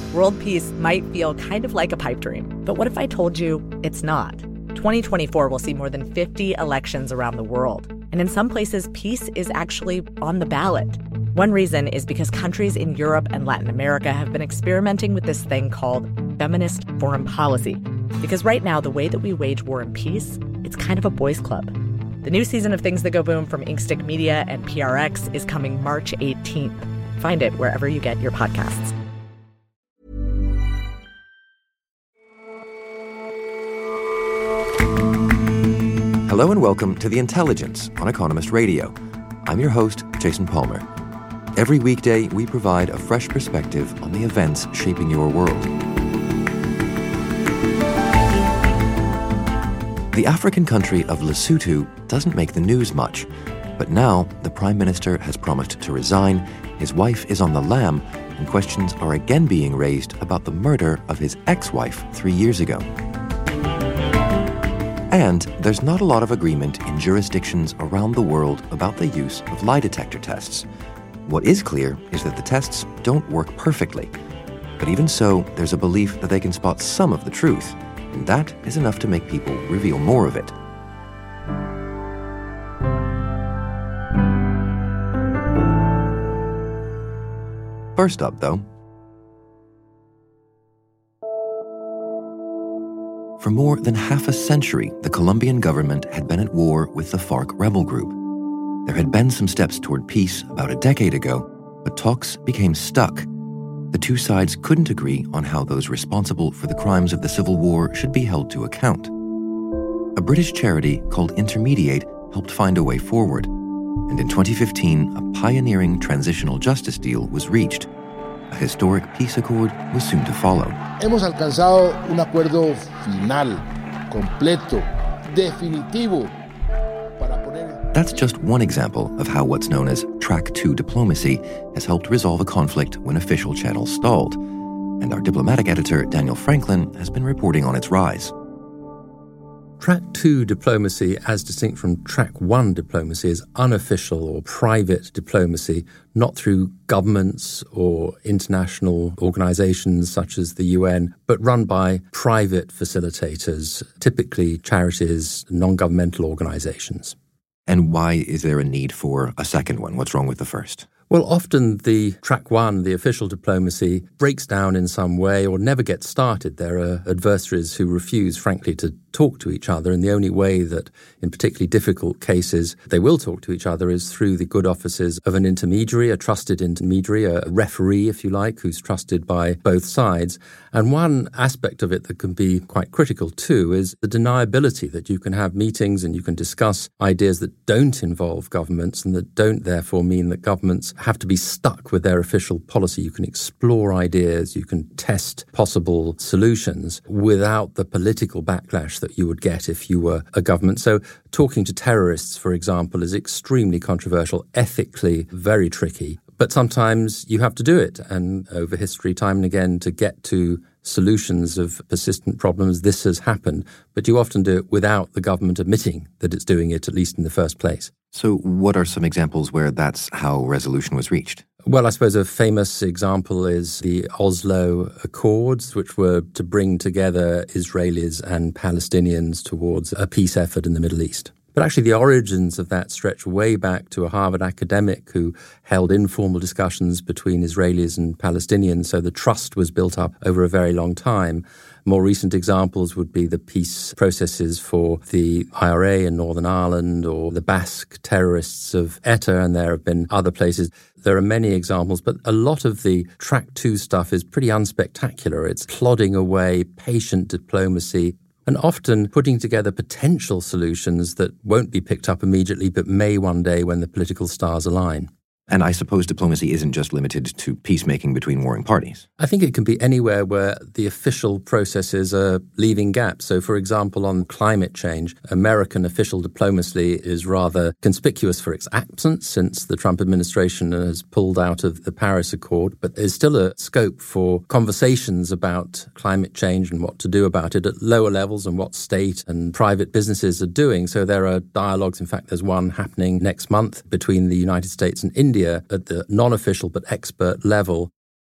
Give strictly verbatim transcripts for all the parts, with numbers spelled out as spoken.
World peace might feel kind of like a pipe dream, but what if I told you it's not? twenty twenty-four will see more than fifty elections around the world, and in some places, peace is actually on the ballot. One reason is because countries in Europe and Latin America have been experimenting with this thing called feminist foreign policy. Because right now, the way that we wage war and peace, it's kind of a boys' club. The new season of Things That Go Boom from Inkstick Media and P R X is coming March eighteenth. Find it wherever you get your podcasts. Hello and welcome to The Intelligence on Economist Radio. I'm your host, Jason Palmer. Every weekday, we provide a fresh perspective on the events shaping your world. The African country of Lesotho doesn't make the news much, but now the Prime Minister has promised to resign, his wife is on the lam, and questions are again being raised about the murder of his ex-wife three years ago. And there's not a lot of agreement in jurisdictions around the world about the use of lie detector tests. What is clear is that the tests don't work perfectly. But even so, there's a belief that they can spot some of the truth, and that is enough to make people reveal more of it. First up, though, for more than half a century, the Colombian government had been at war with the FARC rebel group. There had been some steps toward peace about a decade ago, but talks became stuck. The two sides couldn't agree on how those responsible for the crimes of the civil war should be held to account. A British charity called Intermediate helped find a way forward, and in twenty fifteen, a pioneering transitional justice deal was reached. A historic peace accord was soon to follow. Hemos alcanzado un acuerdo final, completo, definitivo. That's just one example of how what's known as Track two diplomacy has helped resolve a conflict when official channels stalled. And our diplomatic editor, Daniel Franklin, has been reporting on its rise. Track two diplomacy, as distinct from Track one diplomacy, is unofficial or private diplomacy, not through governments or international organizations such as the U N, but run by private facilitators, typically charities, non-governmental organizations. And why is there a need for a second one? What's wrong with the first? Well, often the track one, the official diplomacy, breaks down in some way or never gets started. There are adversaries who refuse, frankly, to talk to each other, and the only way that, in particularly difficult cases, they will talk to each other is through the good offices of an intermediary, a trusted intermediary, a referee, if you like, who's trusted by both sides. And one aspect of it that can be quite critical too is the deniability that you can have meetings and you can discuss ideas that don't involve governments and that don't therefore mean that governments have to be stuck with their official policy. You can explore ideas, you can test possible solutions without the political backlash that you would get if you were a government. So talking to terrorists, for example, is extremely controversial, ethically very tricky. But sometimes you have to do it. And over history, time and again, to get to solutions of persistent problems, this has happened. But you often do it without the government admitting that it's doing it, at least in the first place. So what are some examples where that's how resolution was reached? Well, I suppose a famous example is the Oslo Accords, which were to bring together Israelis and Palestinians towards a peace effort in the Middle East. But actually the origins of that stretch way back to a Harvard academic who held informal discussions between Israelis and Palestinians, so the trust was built up over a very long time. More recent examples would be the peace processes for the I R A in Northern Ireland or the Basque terrorists of ETA, and there have been other places. There are many examples, but a lot of the Track two stuff is pretty unspectacular. It's plodding away, patient diplomacy, and often putting together potential solutions that won't be picked up immediately, but may one day when the political stars align. And I suppose diplomacy isn't just limited to peacemaking between warring parties. I think it can be anywhere where the official processes are leaving gaps. So, for example, on climate change, American official diplomacy is rather conspicuous for its absence since the Trump administration has pulled out of the Paris Accord. But there's still a scope for conversations about climate change and what to do about it at lower levels and what state and private businesses are doing. So there are dialogues. In fact, there's one happening next month between the United States and India at the non-official but expert level.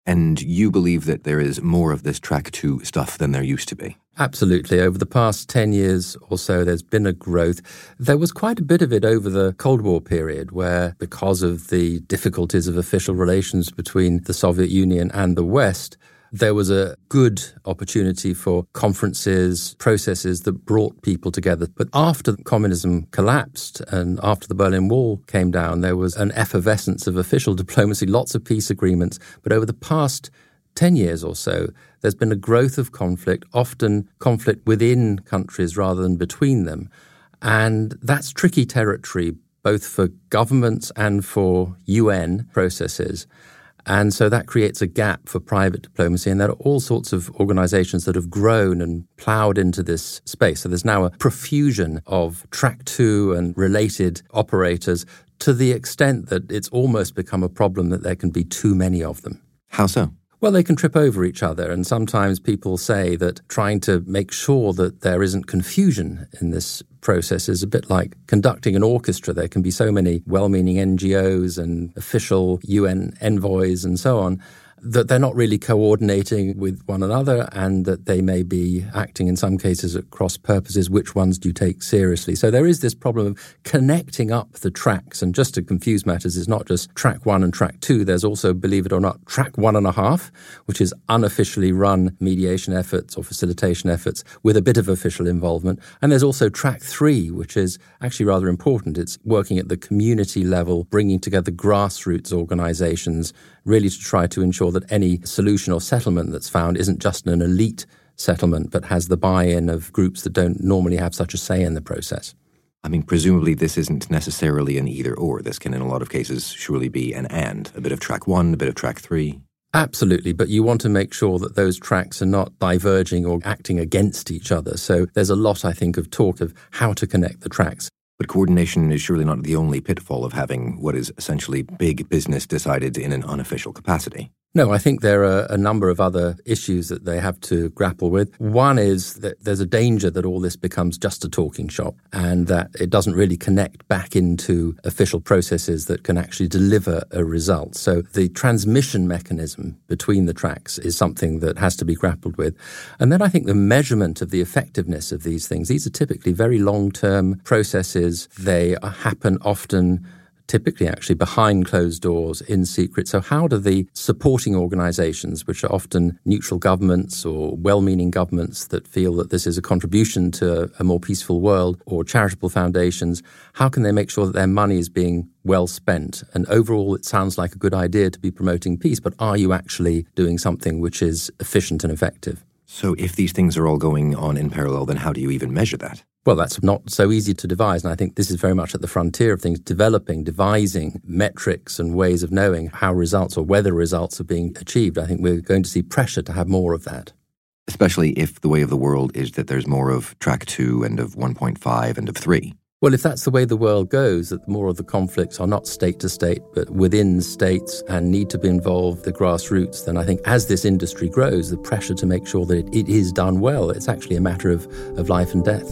And you believe that there is more of this track two stuff than there used to be? Absolutely. Over the past ten years or so, there's been a growth. There was quite a bit of it over the Cold War period, where because of the difficulties of official relations between the Soviet Union and the West, there was a good opportunity for conferences, processes that brought people together. But after communism collapsed and after the Berlin Wall came down, there was an effervescence of official diplomacy, lots of peace agreements. But over the past ten years or so, there's been a growth of conflict, often conflict within countries rather than between them. And that's tricky territory, both for governments and for U N processes. And so that creates a gap for private diplomacy. And there are all sorts of organizations that have grown and ploughed into this space. So there's now a profusion of track two and related operators to the extent that it's almost become a problem that there can be too many of them. How so? Well, they can trip over each other, and sometimes people say that trying to make sure that there isn't confusion in this process is a bit like conducting an orchestra. There can be so many well-meaning N G Os and official U N envoys and so on that they're not really coordinating with one another, and that they may be acting in some cases at cross purposes. Which ones do you take seriously? So there is this problem of connecting up the tracks. And just to confuse matters, it's not just track one and track two. There's also, believe it or not, track one and a half, which is unofficially run mediation efforts or facilitation efforts with a bit of official involvement. And there's also track three, which is actually rather important. It's working at the community level, bringing together grassroots organizations, really to try to ensure that any solution or settlement that's found isn't just an elite settlement, but has the buy-in of groups that don't normally have such a say in the process. I mean, presumably this isn't necessarily an either-or. This can, in a lot of cases, surely be an and. A bit of track one, a bit of track three. Absolutely, but you want to make sure that those tracks are not diverging or acting against each other. So there's a lot, I think, of talk of how to connect the tracks. But coordination is surely not the only pitfall of having what is essentially big business decided in an unofficial capacity. No, I think there are a number of other issues that they have to grapple with. One is that there's a danger that all this becomes just a talking shop and that it doesn't really connect back into official processes that can actually deliver a result. So the transmission mechanism between the tracks is something that has to be grappled with. And then I think the measurement of the effectiveness of these things, these are typically very long-term processes. They happen often typically actually behind closed doors in secret. So how do the supporting organizations, which are often neutral governments or well-meaning governments that feel that this is a contribution to a more peaceful world, or charitable foundations, how can they make sure that their money is being well spent? And overall, it sounds like a good idea to be promoting peace, but are you actually doing something which is efficient and effective? So if these things are all going on in parallel, then how do you even measure that? Well, that's not so easy to devise. And I think this is very much at the frontier of things, developing, devising metrics and ways of knowing how results or whether results are being achieved. I think we're going to see pressure to have more of that. Especially if the way of the world is that there's more of track two and of one point five and of three. Well, if that's the way the world goes, that more of the conflicts are not state to state, but within states and need to be involved, the grassroots, then I think as this industry grows, the pressure to make sure that it, it is done well, it's actually a matter of, of life and death.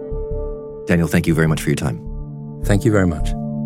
Daniel, thank you very much for your time. Thank you very much.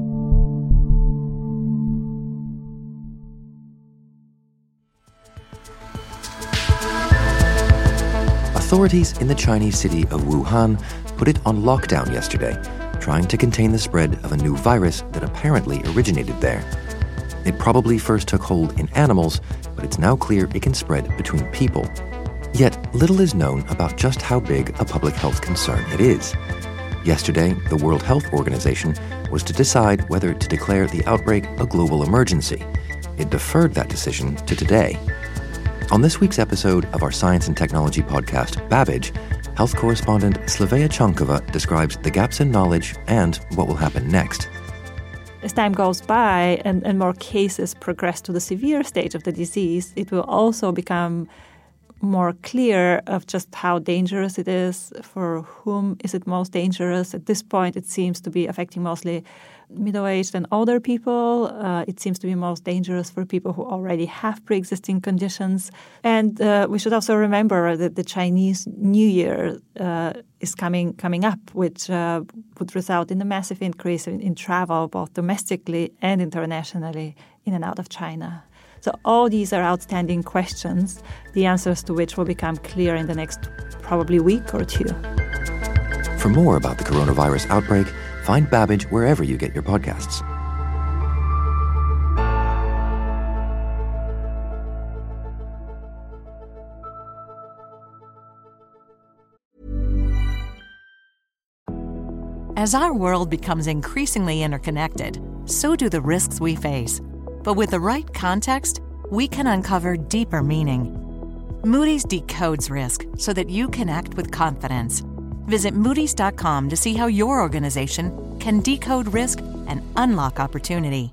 Authorities in the Chinese city of Wuhan put it on lockdown yesterday, trying to contain the spread of a new virus that apparently originated there. It probably first took hold in animals, but it's now clear it can spread between people. Yet, little is known about just how big a public health concern it is. Yesterday, the World Health Organization was to decide whether to declare the outbreak a global emergency. It deferred that decision to today. On this week's episode of our science and technology podcast, Babbage, health correspondent Slavea Chankova describes the gaps in knowledge and what will happen next. As time goes by and, and more cases progress to the severe stage of the disease, it will also become more clear of just how dangerous it is, for whom is it most dangerous. At this point, it seems to be affecting mostly middle-aged and older people. Uh, it seems to be most dangerous for people who already have pre-existing conditions. And uh, we should also remember that the Chinese New Year uh, is coming coming up, which uh, would result in a massive increase in, in travel, both domestically and internationally, in and out of China. So all these are outstanding questions, the answers to which will become clear in the next probably week or two. For more about the coronavirus outbreak, find Babbage wherever you get your podcasts. As our world becomes increasingly interconnected, so do the risks we face. But with the right context, we can uncover deeper meaning. Moody's decodes risk so that you can act with confidence. Visit Moody's dot com to see how your organization can decode risk and unlock opportunity.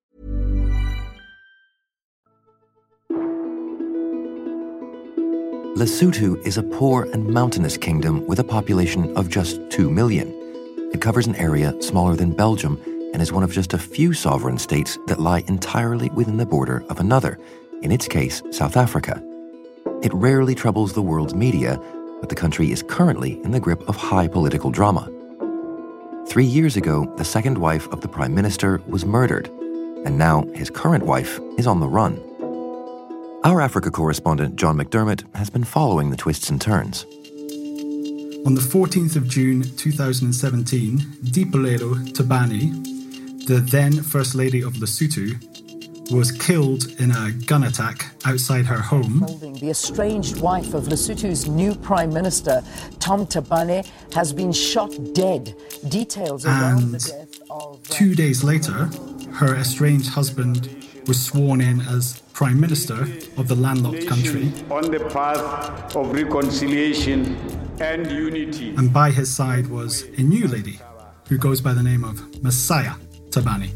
Lesotho is a poor and mountainous kingdom with a population of just two million. It covers an area smaller than Belgium and is one of just a few sovereign states that lie entirely within the border of another, in its case, South Africa. It rarely troubles the world's media, but the country is currently in the grip of high political drama. Three years ago, the second wife of the prime minister was murdered, and now his current wife is on the run. Our Africa correspondent, John McDermott, has been following the twists and turns. On the fourteenth of June two thousand seventeen, Dipolelo Tabane, the then First Lady of Lesotho, was killed in a gun attack outside her home. The estranged wife of Lesotho's new Prime Minister, Tom Tabane, has been shot dead. Details around the death of... Two days later, her estranged husband was sworn in as Prime Minister of the landlocked country. On the path of reconciliation and unity. And by his side was a new lady who goes by the name of Messiah Tabane.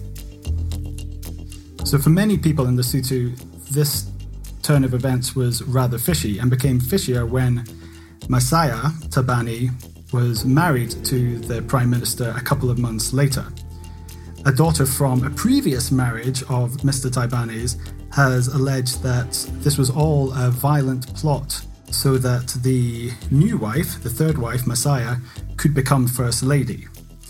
So for many people in Lesotho, this turn of events was rather fishy and became fishier when Messiah Tabane was married to the Prime Minister a couple of months later. A daughter from a previous marriage of Mister Tabane's has alleged that this was all a violent plot so that the new wife, the third wife, Messiah, could become First Lady.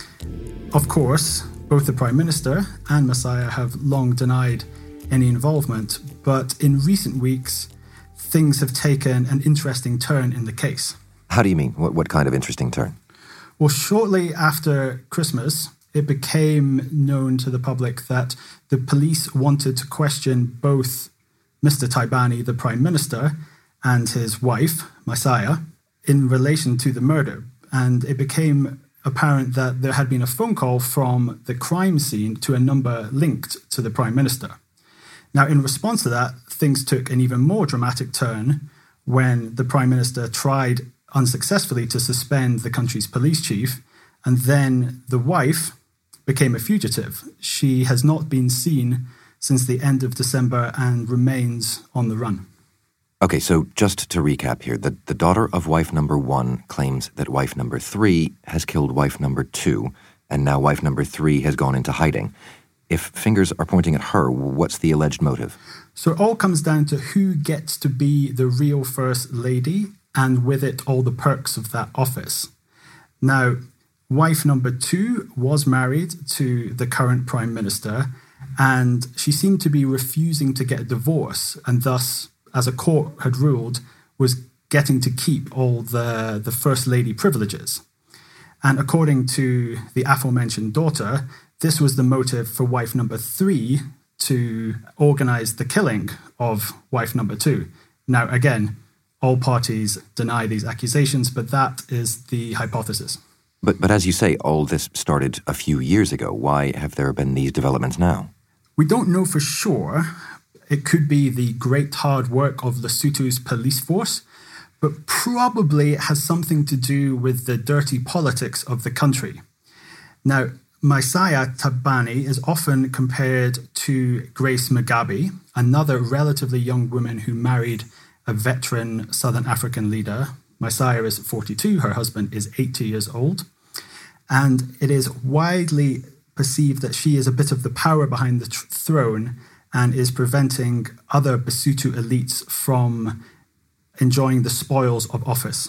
Of course, both the Prime Minister and Messiah have long denied any involvement, but in recent weeks, things have taken an interesting turn in the case. How do you mean? What, what kind of interesting turn? Well, shortly after Christmas, it became known to the public that the police wanted to question both Mister Tabane, the Prime Minister, and his wife, Messiah, in relation to the murder. And it became apparent that there had been a phone call from the crime scene to a number linked to the Prime Minister. Now, in response to that, things took an even more dramatic turn when the Prime Minister tried unsuccessfully to suspend the country's police chief, and then the wife became a fugitive. She has not been seen since the end of December and remains on the run. Okay, so just to recap here, the, the daughter of wife number one claims that wife number three has killed wife number two, and now wife number three has gone into hiding. If fingers are pointing at her, what's the alleged motive? So it all comes down to who gets to be the real First Lady, and with it all the perks of that office. Now, wife number two was married to the current Prime Minister, and she seemed to be refusing to get a divorce, and thus, as a court had ruled, was getting to keep all the, the First Lady privileges. And according to the aforementioned daughter, this was the motive for wife number three to organise the killing of wife number two. Now, again, all parties deny these accusations, but that is the hypothesis. But, but as you say, all this started a few years ago. Why have there been these developments now? We don't know for sure. It could be the great hard work of Lesotho's police force, but probably it has something to do with the dirty politics of the country. Now, Messiah Tabane is often compared to Grace Mugabe, another relatively young woman who married a veteran Southern African leader. Messiah is forty-two, her husband is eighty years old. And it is widely perceived that she is a bit of the power behind the tr- throne and is preventing other Basotho elites from enjoying the spoils of office.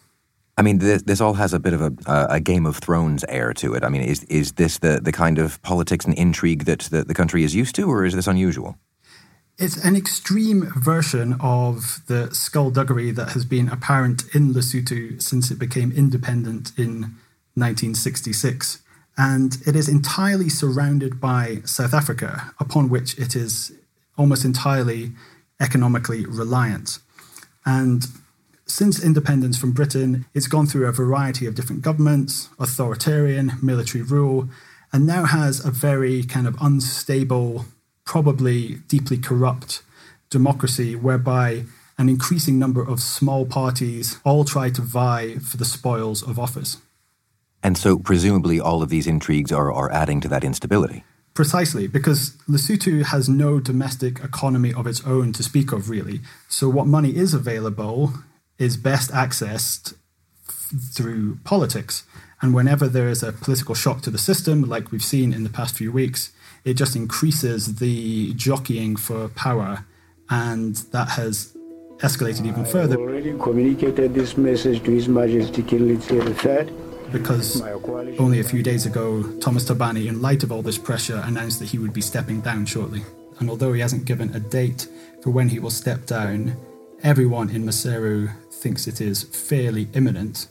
I mean, this, this all has a bit of a, uh, a Game of Thrones air to it. I mean, is is this the, the kind of politics and intrigue that the, the country is used to, or is this unusual? It's an extreme version of the skullduggery that has been apparent in Lesotho since it became independent in nineteen sixty-six. And it is entirely surrounded by South Africa, upon which it is almost entirely economically reliant. And since independence from Britain, it's gone through a variety of different governments, authoritarian, military rule, and now has a very kind of unstable, probably deeply corrupt democracy whereby an increasing number of small parties all try to vie for the spoils of office. And so presumably all of these intrigues are, are adding to that instability. Precisely, because Lesotho has no domestic economy of its own to speak of, really. So what money is available is best accessed f- through politics. And whenever there is a political shock to the system, like we've seen in the past few weeks, it just increases the jockeying for power. And that has escalated even further. I already communicated this message to His Majesty King Letsie the third. Because only a few days ago, Thomas Thabane, in light of all this pressure, announced that he would be stepping down shortly. And although he hasn't given a date for when he will step down, everyone in Maseru thinks it is fairly imminent.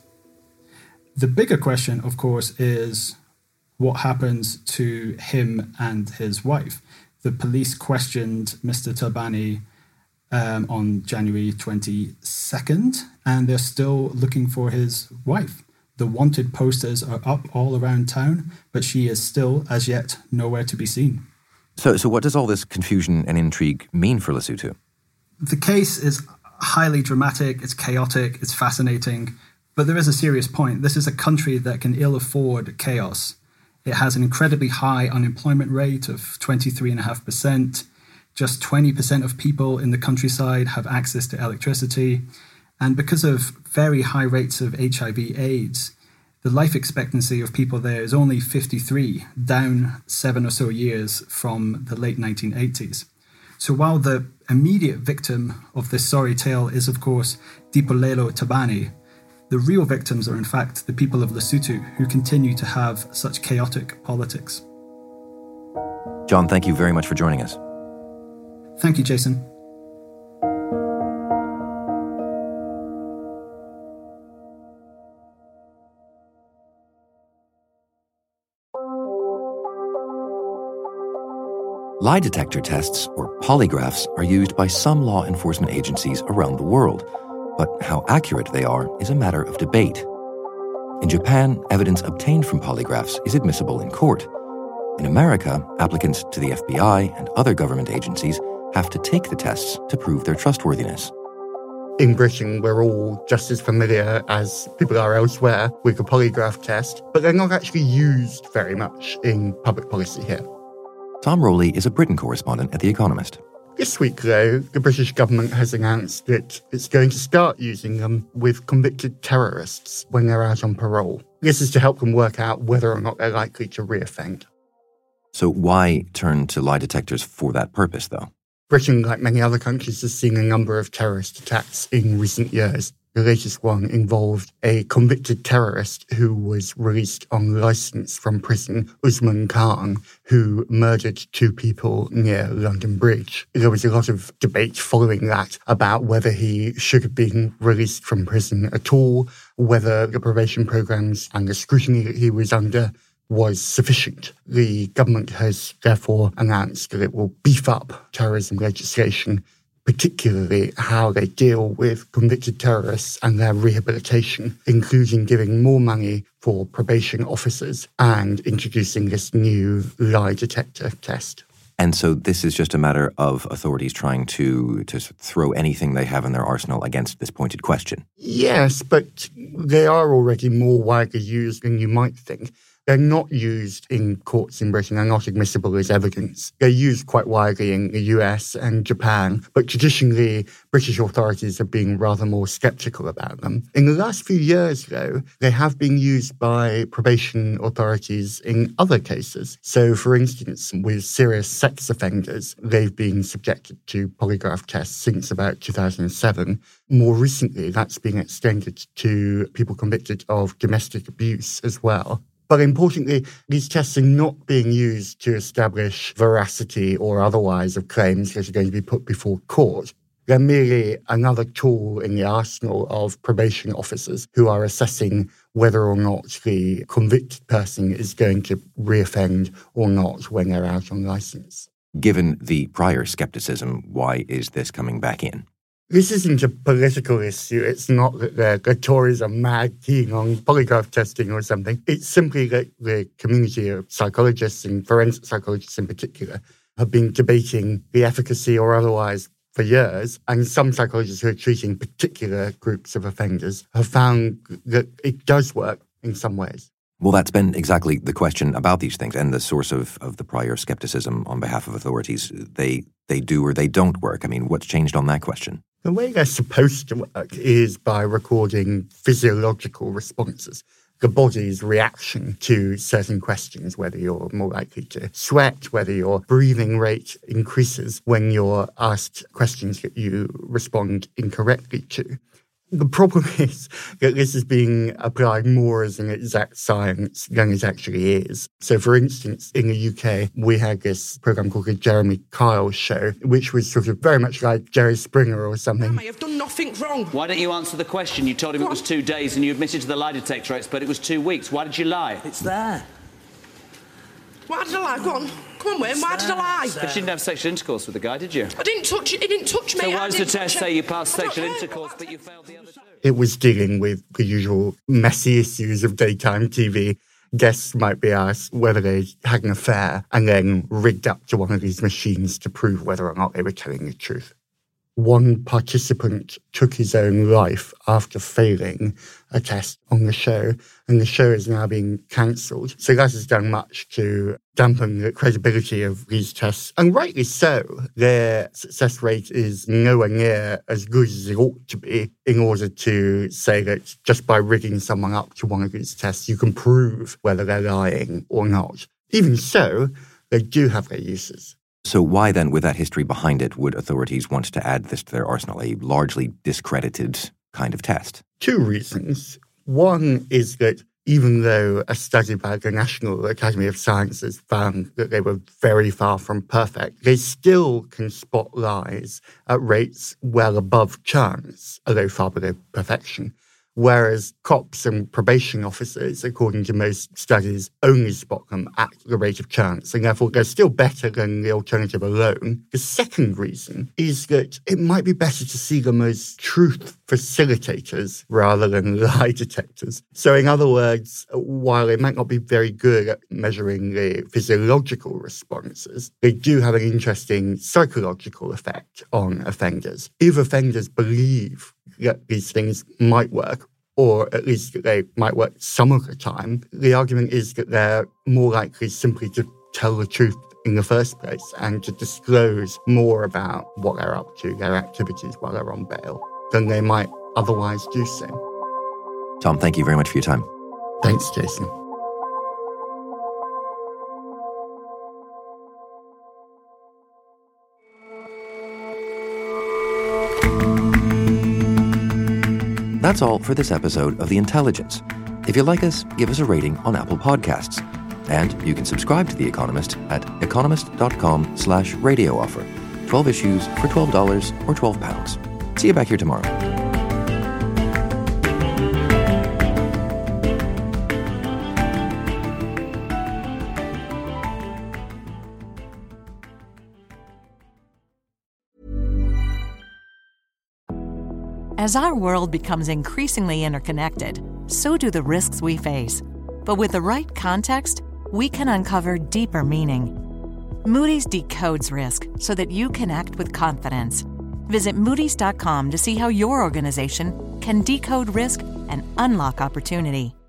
The bigger question, of course, is what happens to him and his wife. The police questioned Mister Thabane um, on January twenty-second, and they're still looking for his wife. The wanted posters are up all around town, but she is still, as yet, nowhere to be seen. So, so what does all this confusion and intrigue mean for Lesotho? The case is highly dramatic, it's chaotic, it's fascinating, but there is a serious point. This is a country that can ill afford chaos. It has an incredibly high unemployment rate of twenty-three point five percent. Just twenty percent of people in the countryside have access to electricity. And because of very high rates of H I V AIDS, the life expectancy of people there is only fifty-three, down seven or so years from the late nineteen eighties. So while the immediate victim of this sorry tale is, of course, Dipolelo Thabane, the real victims are, in fact, the people of Lesotho who continue to have such chaotic politics. John, thank you very much for joining us. Thank you, Jason. Lie detector tests, or polygraphs, are used by some law enforcement agencies around the world, but how accurate they are is a matter of debate. In Japan, evidence obtained from polygraphs is admissible in court. In America, applicants to the F B I and other government agencies have to take the tests to prove their trustworthiness. In Britain, we're all just as familiar as people are elsewhere with the polygraph test, but they're not actually used very much in public policy here. Tom Rowley is a Britain correspondent at The Economist. This week, though, the British government has announced that it's going to start using them with convicted terrorists when they're out on parole. This is to help them work out whether or not they're likely to reoffend. So why turn to lie detectors for that purpose, though? Britain, like many other countries, has seen a number of terrorist attacks in recent years. The latest one involved a convicted terrorist who was released on licence from prison, Usman Khan, who murdered two people near London Bridge. There was a lot of debate following that about whether he should have been released from prison at all, whether the probation programmes and the scrutiny that he was under was sufficient. The government has therefore announced that it will beef up terrorism legislation, particularly how they deal with convicted terrorists and their rehabilitation, including giving more money for probation officers and introducing this new lie detector test. And so this is just a matter of authorities trying to, to throw anything they have in their arsenal against this pointed question. Yes, but they are already more widely used than you might think. They're not used in courts in Britain. They're not admissible as evidence. They're used quite widely in the U S and Japan, but traditionally, British authorities have been rather more sceptical about them. In the last few years, though, they have been used by probation authorities in other cases. So, for instance, with serious sex offenders, they've been subjected to polygraph tests since about two thousand seven. More recently, that's been extended to people convicted of domestic abuse as well. But importantly, these tests are not being used to establish veracity or otherwise of claims that are going to be put before court. They're merely another tool in the arsenal of probation officers who are assessing whether or not the convicted person is going to reoffend or not when they're out on license. Given the prior skepticism, why is this coming back in? This isn't a political issue. It's not that the, the Tories are mad keen on polygraph testing or something. It's simply that the community of psychologists and forensic psychologists in particular have been debating the efficacy or otherwise for years, and some psychologists who are treating particular groups of offenders have found that it does work in some ways. Well, that's been exactly the question about these things and the source of, of the prior skepticism on behalf of authorities. They they do or they don't work. I mean, what's changed on that question? The way they're supposed to work is by recording physiological responses, the body's reaction to certain questions, whether you're more likely to sweat, whether your breathing rate increases when you're asked questions that you respond incorrectly to. The problem is that this is being applied more as an exact science than it actually is. So, for instance, in the U K, we had this program called the Jeremy Kyle Show, which was sort of very much like Jerry Springer or something. Mum, I've done nothing wrong. Why don't you answer the question? You told him it was two days and you admitted to the lie detector expert it was two weeks. Why did you lie? It's there. Why did I lie? Go on. Come on, Wayne, why did I lie? But you didn't have sexual intercourse with the guy, did you? I didn't touch it. He didn't touch me. So why I does the didn't test touch say him. you passed I don't sexual care. intercourse but you failed the other two? It was dealing with the usual messy issues of daytime T V. Guests might be asked whether they had an affair and then rigged up to one of these machines to prove whether or not they were telling the truth. One participant took his own life after failing a test on the show, and the show is now being cancelled. So that has done much to dampen the credibility of these tests, and rightly so. Their success rate is nowhere near as good as it ought to be in order to say that just by rigging someone up to one of these tests, you can prove whether they're lying or not. Even so, they do have their uses. So why then, with that history behind it, would authorities want to add this to their arsenal, a largely discredited kind of test? Two reasons. One is that even though a study by the National Academy of Sciences found that they were very far from perfect, they still can spot lies at rates well above chance, although far below perfection. Whereas cops and probation officers, according to most studies, only spot them at the rate of chance, and therefore they're still better than the alternative alone. The second reason is that it might be better to see them as truth facilitators rather than lie detectors. So in other words, while they might not be very good at measuring the physiological responses, they do have an interesting psychological effect on offenders. If offenders believe that these things might work, or at least that they might work some of the time, the argument is that they're more likely simply to tell the truth in the first place and to disclose more about what they're up to, their activities while they're on bail, than they might otherwise do so. Tom, thank you very much for your time. Thanks, Jason. That's all for this episode of The Intelligence. If you like us, give us a rating on Apple Podcasts. And you can subscribe to The Economist at economist.com slash radio offer. twelve issues for twelve dollars or twelve pounds. See you back here tomorrow. As our world becomes increasingly interconnected, so do the risks we face. But with the right context, we can uncover deeper meaning. Moody's decodes risk so that you can act with confidence. Visit Moody's dot com to see how your organization can decode risk and unlock opportunity.